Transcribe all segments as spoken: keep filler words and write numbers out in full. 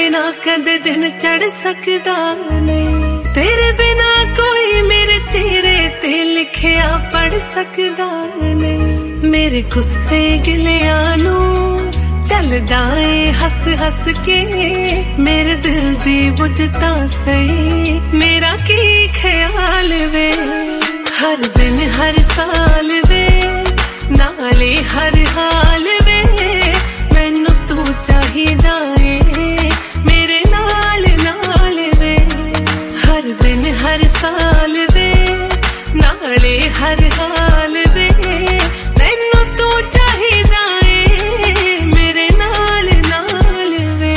बिना कदे दिन चढ़ सकदा नहीं, तेरे बिना कोई मेरे चेहरे ते लिखिया पढ़ सकदा नहीं। मेरे गुस्से गिलिया नू चलदा ए हस हस के, मेरे दिल दी बुझता सही मेरा की ख्याल वे। हर दिन हर साल वे नाले हर हाल वे, मैनू तू चाहिदा ए मेरे नाल नाल वे। हर दिन हर साल वे नाले हर हाल वे, मैनू तू चाहिदा ए मेरे नाल नाल वे।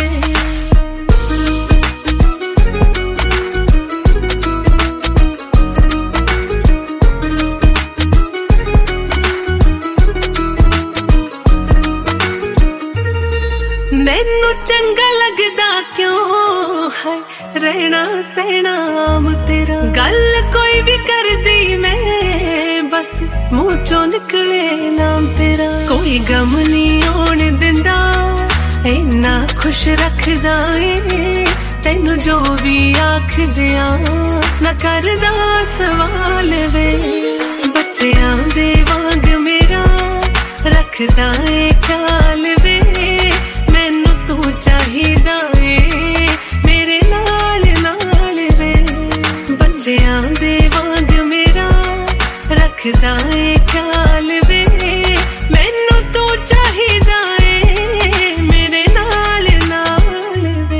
मैनू चंगा लगदा क्यों है रहना सहना आम तेरा, गल कोई भी कर दी मैं बस मुंह चो निकले नाम तेरा। कोई गम नहीं आने दिंदा इन्ना खुश रखदा ए, तेनू जो भी आख दिया ना करदा सवाल वे। बच्चियां दे वांग मेरा रखदा ए ख्याल वे, मैनू तू चाहिदा ए मेरे नाल नाल वे। बच्चियां दे वांग मेरा रखदा ए ख्याल वे, मैनू तू चाहिदा ए मेरे नाल नाल वे।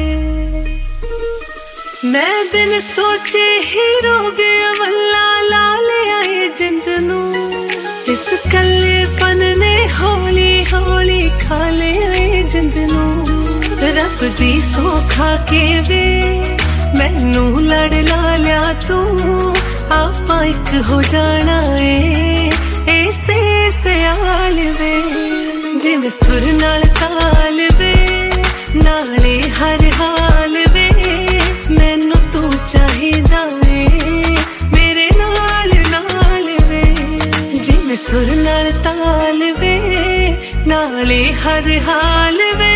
मैं बिन सोचे ही रो गया वल्ला ला लिया ए जिंद नू, इस कल्लेपन ने हौली हौली खा लिया ए जिंद नू। रब दी सौ खा के वे मैनू लड़ ला लिया तू, आपा एक हो जाना ए ऐसे सयाल वे। जिवें सुर नाल ताल वे नाले हर हाल वे, मैनू तू चाहिदा ए मेरे नाल नाल वे। जिवें सुर नाल ताल वे नाले हर हाल वे,